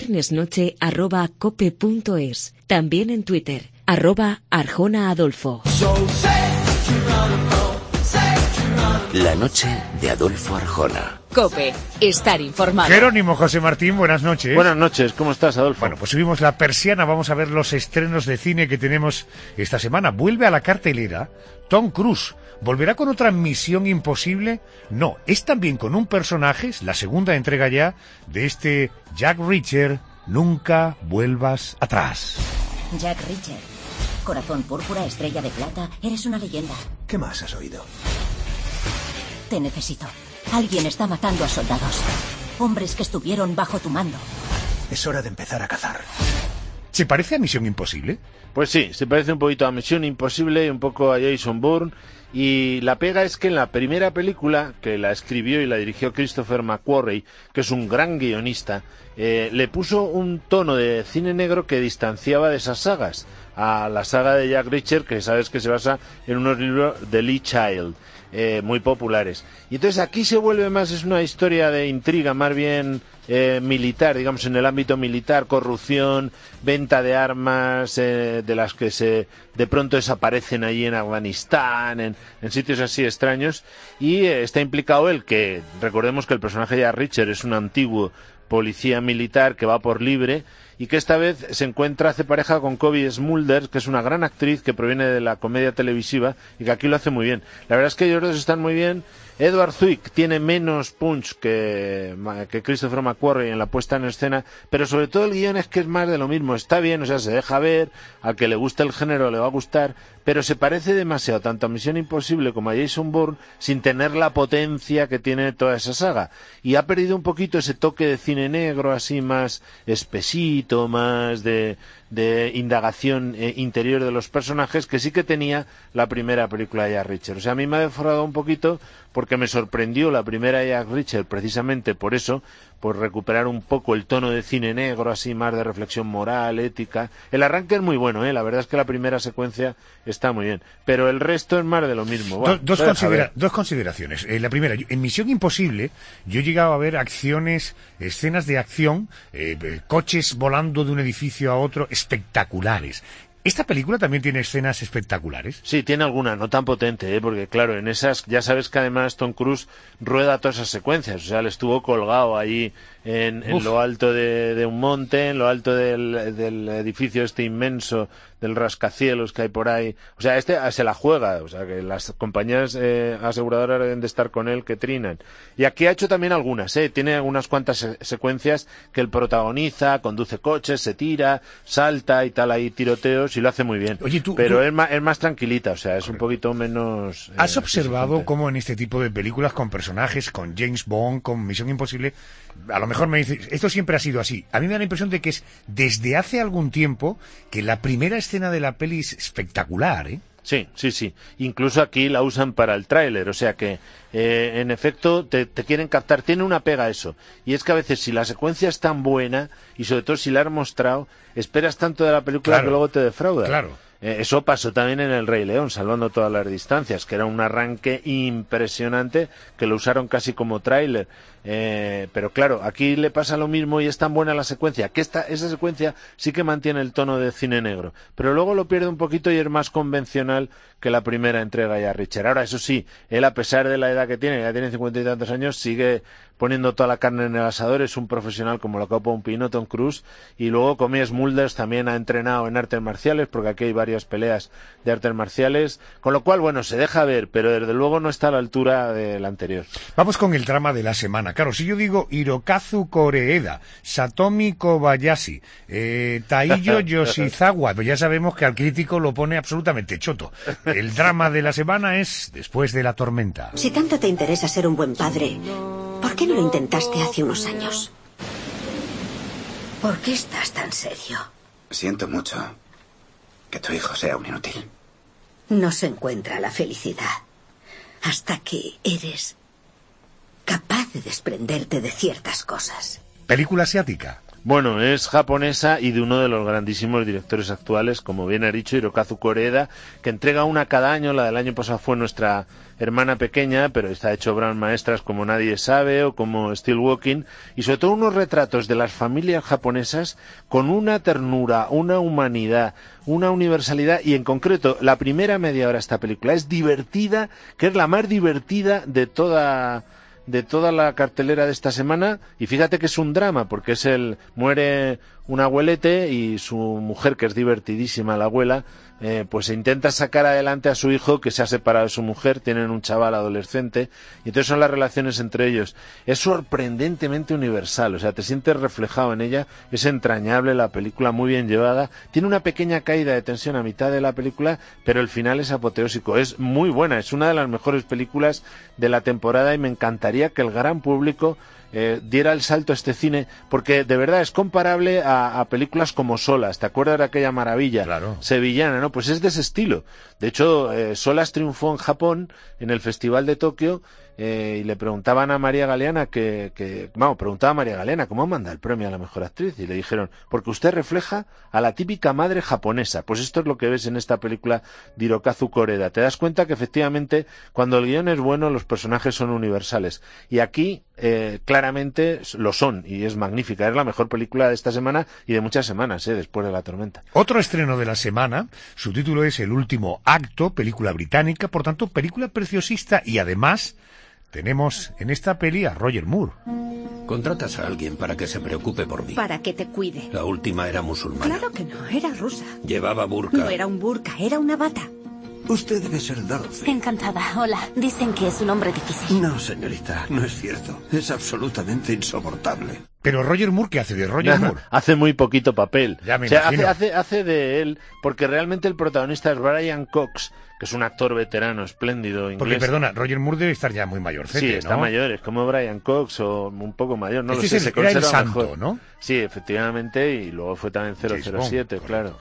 viernesnoche@cope.es. También en Twitter, @ArjonaAdolfo. La noche de Adolfo Arjona. COPE. Estar informado. Jerónimo José Martín, buenas noches. Buenas noches, ¿cómo estás, Adolfo? Bueno, pues subimos la persiana, vamos a ver los estrenos de cine que tenemos esta semana. Vuelve a la cartelera Tom Cruise. ¿Volverá con otra Misión Imposible? No, es también con un personaje, es la segunda entrega ya, de este Jack Reacher, Nunca vuelvas atrás. Jack Reacher, corazón púrpura, estrella de plata, eres una leyenda. ¿Qué más has oído? Te necesito. Alguien está matando a soldados. Hombres que estuvieron bajo tu mando. Es hora de empezar a cazar. ¿Se parece a Misión Imposible? Pues sí, se parece un poquito a Misión Imposible y un poco a Jason Bourne. Y la pega es que en la primera película, que la escribió y la dirigió Christopher McQuarrie, que es un gran guionista, le puso un tono de cine negro que distanciaba de esas sagas. A la saga de Jack Reacher, que sabes que se basa en unos libros de Lee Child, muy populares. Y entonces aquí se vuelve más, es una historia de intriga, más bien militar, digamos, en el ámbito militar, corrupción, venta de armas, de las que de pronto desaparecen allí en Afganistán, en sitios así extraños, y está implicado él, que recordemos que el personaje de Jack Reacher es un antiguo policía militar que va por libre y que esta vez se encuentra, hace pareja con Cobie Smulders, que es una gran actriz que proviene de la comedia televisiva y que aquí lo hace muy bien. La verdad es que ellos dos están muy bien. Edward Zwick tiene menos punch que Christopher McQuarrie en la puesta en escena, pero sobre todo el guión es que es más de lo mismo. Está bien, o sea, se deja ver, al que le gusta el género le va a gustar, pero se parece demasiado tanto a Misión Imposible como a Jason Bourne sin tener la potencia que tiene toda esa saga. Y ha perdido un poquito ese toque de cine negro, así más espesito, más de indagación interior de los personajes, que sí que tenía la primera película de Jack Reacher. O sea, a mí me ha defraudado un poquito porque me sorprendió la primera de Jack Reacher precisamente por eso, por recuperar un poco el tono de cine negro, así más de reflexión moral, ética. El arranque es muy bueno, la verdad es que la primera secuencia está muy bien, pero el resto es más de lo mismo. Bueno, dos consideraciones. La primera, en Misión Imposible yo he llegado a ver escenas de acción, coches volando de un edificio a otro, espectaculares. ¿Esta película también tiene escenas espectaculares? Sí, tiene alguna, no tan potente, porque claro, en esas, ya sabes que además Tom Cruise rueda todas esas secuencias, o sea, él estuvo colgado allí en lo alto de un monte, en lo alto del edificio este inmenso, del rascacielos que hay por ahí, o sea, se la juega, o sea, que las compañías aseguradoras deben de estar con él que trinan. Y aquí ha hecho también algunas, tiene unas cuantas secuencias que él protagoniza, conduce coches, se tira, salta y tal, ahí tiroteos, y lo hace muy bien. Oye, pero es más tranquilita, o sea, es un poquito menos... ¿Has observado cómo en este tipo de películas con personajes, con James Bond, con Misión Imposible, a lo mejor me dices, esto siempre ha sido así? A mí me da la impresión de que es desde hace algún tiempo que la primera escena de la peli es espectacular, Sí. Incluso aquí la usan para el tráiler, o sea que en efecto te quieren captar. Tiene una pega eso, y es que a veces si la secuencia es tan buena y sobre todo si la has mostrado, esperas tanto de la película que luego te defrauda. Claro. Eso pasó también en El Rey León, salvando todas las distancias, que era un arranque impresionante, que lo usaron casi como tráiler. Pero claro, aquí le pasa lo mismo y es tan buena la secuencia, que esa secuencia sí que mantiene el tono de cine negro. Pero luego lo pierde un poquito y es más convencional que la primera entrega ya Reacher. Ahora, eso sí, él a pesar de la edad que tiene, ya tiene 50 y tantos años, sigue poniendo toda la carne en el asador, es un profesional como lo copa un pino, Tom Cruise, y luego Comey Smulders también ha entrenado en artes marciales, porque aquí hay varias peleas de artes marciales, con lo cual, bueno, se deja ver, pero desde luego no está a la altura del anterior. Vamos con el drama de la semana. Claro, si yo digo Hirokazu Koreeda, Satomi Kobayashi, Taiyo Yoshizawa, pues ya sabemos que al crítico lo pone absolutamente choto. El drama de la semana es Después de la tormenta. Si tanto te interesa ser un buen padre, ¿por qué no lo intentaste hace unos años? ¿Por qué estás tan serio? Siento mucho que tu hijo sea un inútil. No se encuentra la felicidad hasta que eres capaz de desprenderte de ciertas cosas. Película asiática. Bueno, es japonesa y de uno de los grandísimos directores actuales, como bien ha dicho, Hirokazu Koreeda, que entrega una cada año. La del año pasado fue Nuestra hermana pequeña, pero está hecho obras maestras como Nadie sabe o como Still Walking, y sobre todo unos retratos de las familias japonesas con una ternura, una humanidad, una universalidad, y en concreto la primera media hora de esta película es divertida, que es la más divertida de toda la cartelera de esta semana, y fíjate que es un drama, porque muere un abuelete y su mujer, que es divertidísima, la abuela, pues intenta sacar adelante a su hijo, que se ha separado de su mujer, tienen un chaval adolescente, y entonces son las relaciones entre ellos. Es sorprendentemente universal, o sea, te sientes reflejado en ella, es entrañable la película, muy bien llevada, tiene una pequeña caída de tensión a mitad de la película, pero el final es apoteósico, es muy buena, es una de las mejores películas de la temporada, y me encantaría que el gran público diera el salto a este cine, porque de verdad es comparable a películas como Solas. ¿Te acuerdas de aquella maravilla sevillana, no? Pues es de ese estilo. De hecho, Solas triunfó en Japón, en el Festival de Tokio, y le preguntaban a María Galeana preguntaba a María Galeana cómo manda el premio a la mejor actriz, y le dijeron, porque usted refleja a la típica madre japonesa. Pues esto es lo que ves en esta película de Hirokazu Koreeda. Te das cuenta que efectivamente cuando el guión es bueno, los personajes son universales, y aquí claramente lo son, y es magnífica. Es la mejor película de esta semana y de muchas semanas, Después de la tormenta. Otro estreno de la semana, su título es El último acto, película británica, por tanto película preciosista, y además tenemos en esta peli a Roger Moore. Contratas a alguien para que se preocupe por mí. Para que te cuide. La última era musulmana. Claro que no, era rusa. Llevaba burka. No era un burka, era una bata. Usted debe ser Dorothy. Encantada, hola. Dicen que es un hombre difícil. No, señorita, no es cierto. Es absolutamente insoportable. Pero Roger Moore, ¿qué hace de Roger Moore? Hace muy poquito papel. Ya me imagino. Hace de él, porque realmente el protagonista es Brian Cox, que es un actor veterano, espléndido, inglés. Porque, perdona, Roger Moore debe estar ya muy mayorcete, Sí, está mayor, es como Brian Cox o un poco mayor, no lo sé, se era el conserva santo, mejor. ¿no? Sí, efectivamente, y luego fue también 007, claro.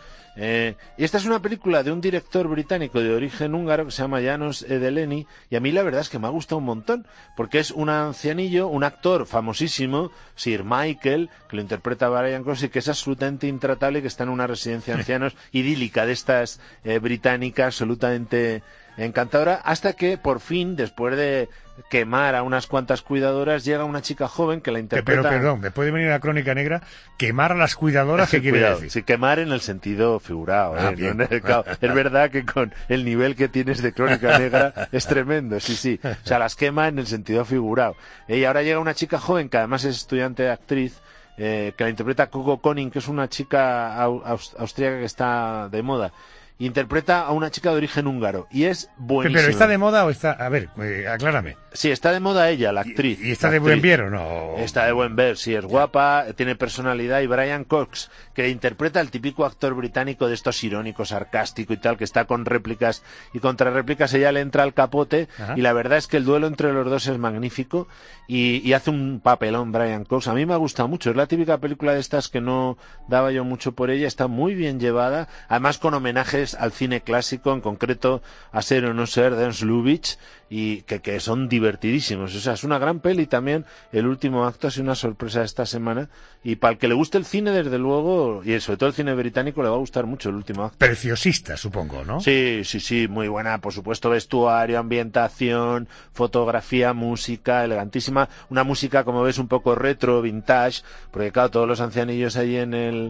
Y esta es una película de un director británico de origen húngaro que se llama János Edeleni, y a mí la verdad es que me ha gustado un montón, porque es un ancianillo, un actor famosísimo, Sir Michael, que lo interpreta Brian Cox, y que es absolutamente intratable, que está en una residencia de ancianos idílica de estas británicas, absolutamente encantadora, hasta que por fin, después de quemar a unas cuantas cuidadoras, llega una chica joven que la interpreta... Pero perdón, después de venir a la Crónica Negra, quemar a las cuidadoras, ¿qué quiere decir? Sí, quemar en el sentido figurado. Bien. ¿No? Claro, es verdad que con el nivel que tienes de Crónica Negra es tremendo, sí. O sea, las quema en el sentido figurado. Y ahora llega una chica joven, que además es estudiante de actriz, que la interpreta Coco Koning, que es una chica austríaca que está de moda. Interpreta a una chica de origen húngaro y es buenísima. ¿Pero está de moda o está...? A ver, aclárame. Sí, está de moda ella, la actriz. ¿Y está de buen ver o no? Está de buen ver, sí, es guapa, tiene personalidad, y Brian Cox, que interpreta al típico actor británico de estos irónicos, sarcástico y tal, que está con réplicas y contrarréplicas, ella le entra al capote. Ajá. Y la verdad es que el duelo entre los dos es magnífico y hace un papelón Brian Cox. A mí me ha gustado mucho, es la típica película de estas que no daba yo mucho por ella, está muy bien llevada, además con homenajes al cine clásico, en concreto a Ser o no ser de Ernst Lubitsch, y que son divertidísimos. O sea, es una gran peli también. El último acto ha sido una sorpresa esta semana, y para el que le guste el cine, desde luego, y sobre todo el cine británico, le va a gustar mucho el último acto. Preciosista, supongo, ¿no? Sí, muy buena, por supuesto, vestuario, ambientación, fotografía, música, elegantísima, una música, como ves, un poco retro, vintage, porque claro, todos los ancianillos ahí en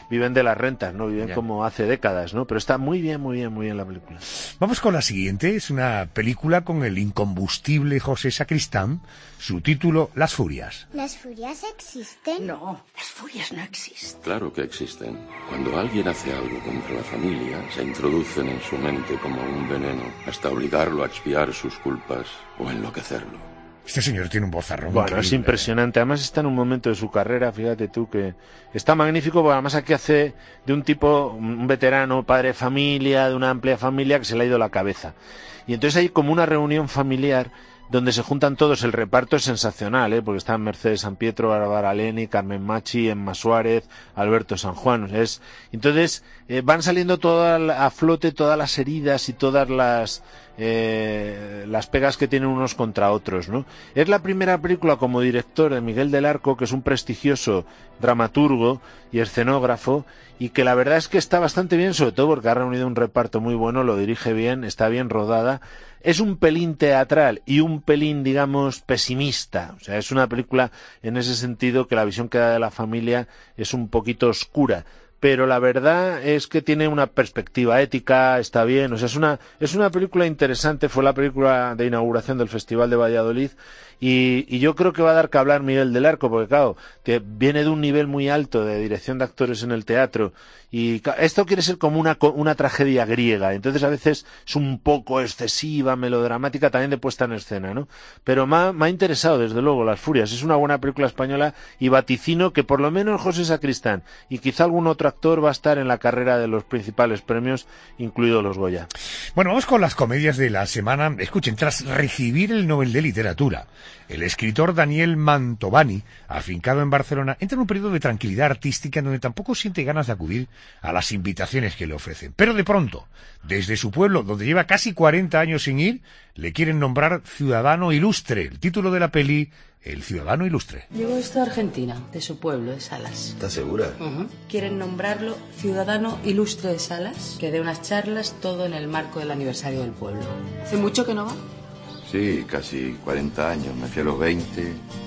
viven de las rentas, ¿no? Viven como hace décadas, ¿no? Pero está muy bien la película. Vamos con la siguiente, es una película con el incombustible José Sacristán, su título Las Furias. ¿Las furias existen? No, las furias no existen. Claro que existen. Cuando alguien hace algo contra la familia, se introducen en su mente como un veneno hasta obligarlo a expiar sus culpas o enloquecerlo. Este señor tiene un vozarrón. Bueno, increíble. es impresionante. Además está en un momento de su carrera, fíjate tú, que está magnífico, porque además aquí hace de un tipo, un veterano, padre de familia, de una amplia familia que se le ha ido la cabeza. Y entonces hay como una reunión familiar donde se juntan todos. El reparto es sensacional, porque están Mercedes San Pietro, Bárbara Leni, Carmen Machi, Emma Suárez, Alberto San Juan. Entonces van saliendo a flote todas las heridas y todas las pegas que tienen unos contra otros, ¿no? Es la primera película como director de Miguel del Arco, que es un prestigioso dramaturgo y escenógrafo, y que la verdad es que está bastante bien, sobre todo porque ha reunido un reparto muy bueno, lo dirige bien, está bien rodada. Es un pelín teatral y un pelín, digamos, pesimista. O sea, es una película en ese sentido que la visión que da de la familia es un poquito oscura. Pero la verdad es que tiene una perspectiva ética, está bien. O sea, es una película interesante. Fue la película de inauguración del Festival de Valladolid. Y yo creo que va a dar que hablar Miguel del Arco, porque claro, que viene de un nivel muy alto de dirección de actores en el teatro, y esto quiere ser como una tragedia griega, entonces a veces es un poco excesiva, melodramática, también de puesta en escena, ¿no? Pero me ha interesado, desde luego, Las Furias. Es una buena película española, y vaticino que por lo menos José Sacristán y quizá algún otro actor va a estar en la carrera de los principales premios, incluidos los Goya. Bueno, vamos con las comedias de la semana. Escuchen, tras recibir el Nobel de Literatura, el escritor Daniel Mantovani, afincado en Barcelona, entra en un periodo de tranquilidad artística en donde tampoco siente ganas de acudir a las invitaciones que le ofrecen. Pero de pronto, desde su pueblo, donde lleva casi 40 años sin ir, le quieren nombrar Ciudadano Ilustre. El título de la peli, El Ciudadano Ilustre. Llegó esto a Argentina, de su pueblo, de Salas. ¿Estás segura? Quieren nombrarlo Ciudadano Ilustre de Salas, que dé unas charlas, todo en el marco del aniversario del pueblo. ¿Hace mucho que no va? Sí, casi 40 años. Me fui a los 20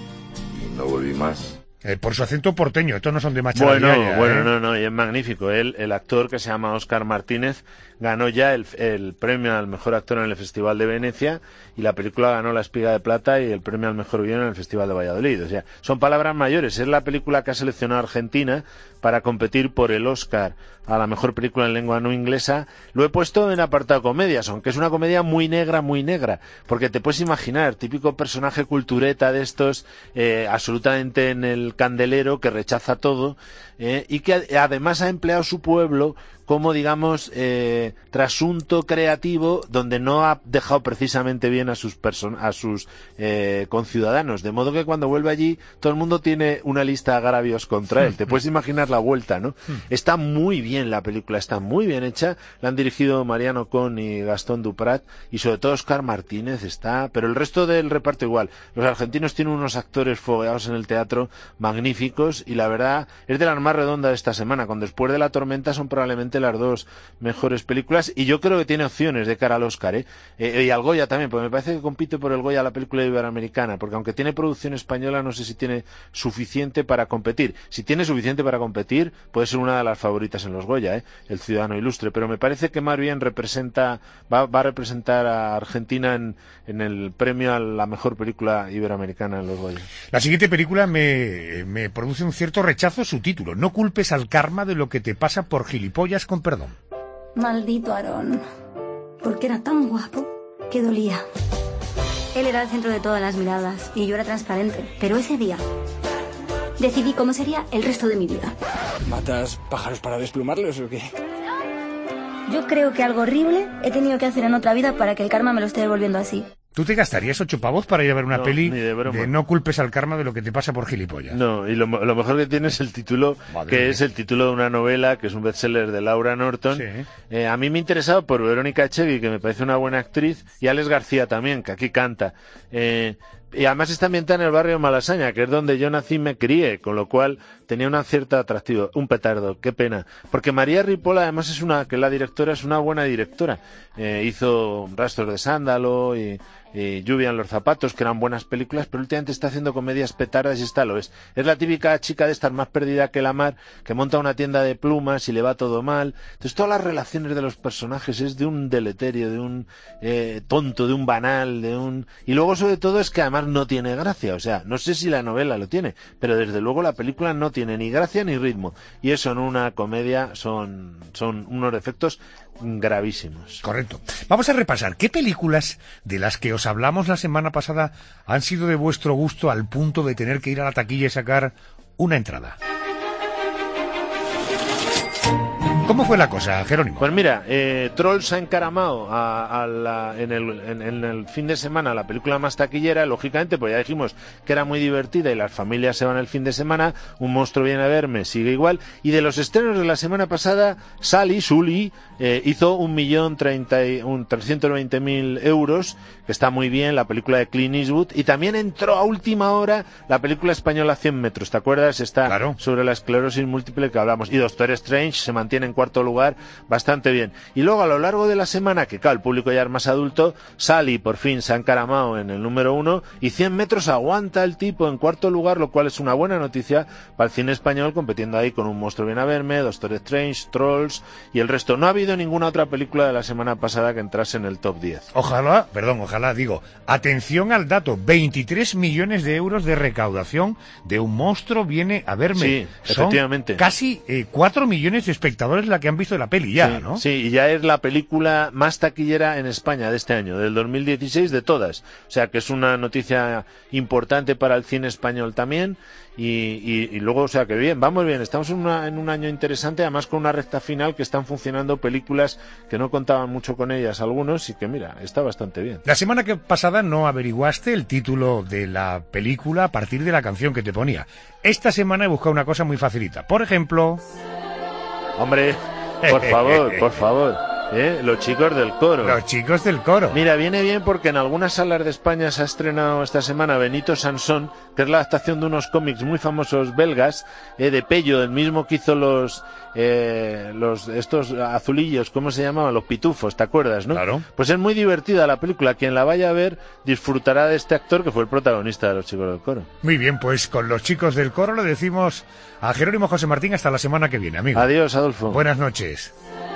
y no volví más. Por su acento porteño, estos no son de Machalaya. Bueno, no, y es magnífico. El actor, que se llama Óscar Martínez, ganó ya el premio al mejor actor en el Festival de Venecia, y la película ganó la Espiga de Plata y el premio al mejor guion en el Festival de Valladolid. O sea, son palabras mayores. Es la película que ha seleccionado Argentina para competir por el Oscar a la mejor película en lengua no inglesa. Lo he puesto en apartado comedias, aunque es una comedia muy negra, porque te puedes imaginar, típico personaje cultureta de estos, absolutamente en el candelero, que rechaza todo, y que además ha empleado su pueblo como, digamos, trasunto creativo, donde no ha dejado precisamente bien a sus conciudadanos, de modo que cuando vuelve allí todo el mundo tiene una lista de agravios contra él. Te puedes imaginar la vuelta, ¿no? Está muy bien la película, está muy bien hecha, la han dirigido Mariano Con y Gastón Duprat, y sobre todo Óscar Martínez está, pero el resto del reparto igual. Los argentinos tienen unos actores fogueados en el teatro magníficos, y la verdad es de las más redondas de esta semana. Con Después de la tormenta son probablemente las dos mejores películas, y yo creo que tiene opciones de cara al Oscar, y al Goya también, porque me parece que compite por el Goya la película iberoamericana, porque aunque tiene producción española, no sé si tiene suficiente para competir. Si tiene suficiente para competir, puede ser una de las favoritas en los Goya, El Ciudadano Ilustre, pero me parece que más bien va a representar a Argentina en el premio a la mejor película iberoamericana en los Goya. La siguiente película me produce un cierto rechazo, su título: No culpes al karma de lo que te pasa por gilipollas con perdón. Maldito Aarón. Porque era tan guapo que dolía. Él era el centro de todas las miradas y yo era transparente. Pero ese día decidí cómo sería el resto de mi vida. ¿Matas pájaros para desplumarlos o qué? Yo creo que algo horrible he tenido que hacer en otra vida para que el karma me lo esté devolviendo así. ¿Tú te gastarías 8 pavos para ir a ver una peli de No culpes al karma de lo que te pasa por gilipollas? No, y lo mejor que tiene es el título, es el título de una novela, que es un bestseller de Laura Norton. Sí. A mí me ha interesado por Verónica Echegui, que me parece una buena actriz, y Alex García también, que aquí canta. Y además está ambientada en el barrio Malasaña, que es donde yo nací y me crié, con lo cual tenía un cierto atractivo. Un petardo, qué pena. Porque María Ripoll, además, que la directora es una buena directora. Hizo Rastros de sándalo y Lluvia en los zapatos, que eran buenas películas, pero últimamente está haciendo comedias petardas y esta lo es. Es la típica chica de estar más perdida que la mar, que monta una tienda de plumas y le va todo mal. Entonces todas las relaciones de los personajes es de un deleterio, de un tonto, de un banal, y luego sobre todo es que además no tiene gracia. O sea, no sé si la novela lo tiene, pero desde luego la película no tiene ni gracia ni ritmo. Y eso en una comedia son unos defectos gravísimos. Correcto. Vamos a repasar qué películas de las que os hablamos la semana pasada han sido de vuestro gusto al punto de tener que ir a la taquilla y sacar una entrada. ¿Cómo fue la cosa, Jerónimo? Pues mira, Trolls ha encaramado en el fin de semana la película más taquillera, lógicamente, pues ya dijimos que era muy divertida y las familias se van el fin de semana. Un monstruo viene a verme, sigue igual. Y de los estrenos de la semana pasada, Sully hizo 1.320.000 euros, que está muy bien, la película de Clint Eastwood. Y también entró a última hora la película española 100 metros, ¿te acuerdas? Está claro, sobre la esclerosis múltiple que hablamos. Y Doctor Strange se mantiene en cuarto lugar, bastante bien. Y luego a lo largo de la semana, que claro, el público ya es más adulto, Sully por fin se ha encaramado en el número 1 y 100 metros aguanta el tipo en cuarto lugar, lo cual es una buena noticia para el cine español, compitiendo ahí con Un monstruo viene a verme, Doctor Strange, Trolls y el resto. No ha habido ninguna otra película de la semana pasada que entrase en el top 10. Ojalá, atención al dato, 23 millones de euros de recaudación de Un monstruo viene a verme. Sí, efectivamente. Son casi 4 millones de espectadores la que han visto la peli ya, ¿no? Sí, y ya es la película más taquillera en España de este año, del 2016, de todas. O sea que es una noticia importante para el cine español también. Y luego, o sea que bien, vamos bien, estamos en un año interesante, además con una recta final que están funcionando películas que no contaban mucho con ellas algunos y que mira, está bastante bien. La semana pasada no averiguaste el título de la película a partir de la canción que te ponía. Esta semana he buscado una cosa muy facilita, por ejemplo... Hombre, por favor, los chicos del coro. Los chicos del coro. Mira, viene bien porque en algunas salas de España se ha estrenado esta semana Benito Sansón, que es la adaptación de unos cómics muy famosos belgas, de Pello, el mismo que hizo estos azulillos, ¿cómo se llamaban? Los pitufos, ¿te acuerdas, no? Claro. Pues es muy divertida la película. Quien la vaya a ver disfrutará de este actor que fue el protagonista de Los chicos del coro. Muy bien, pues con Los chicos del coro le decimos a Jerónimo José Martín hasta la semana que viene, amigo. Adiós, Adolfo. Buenas noches.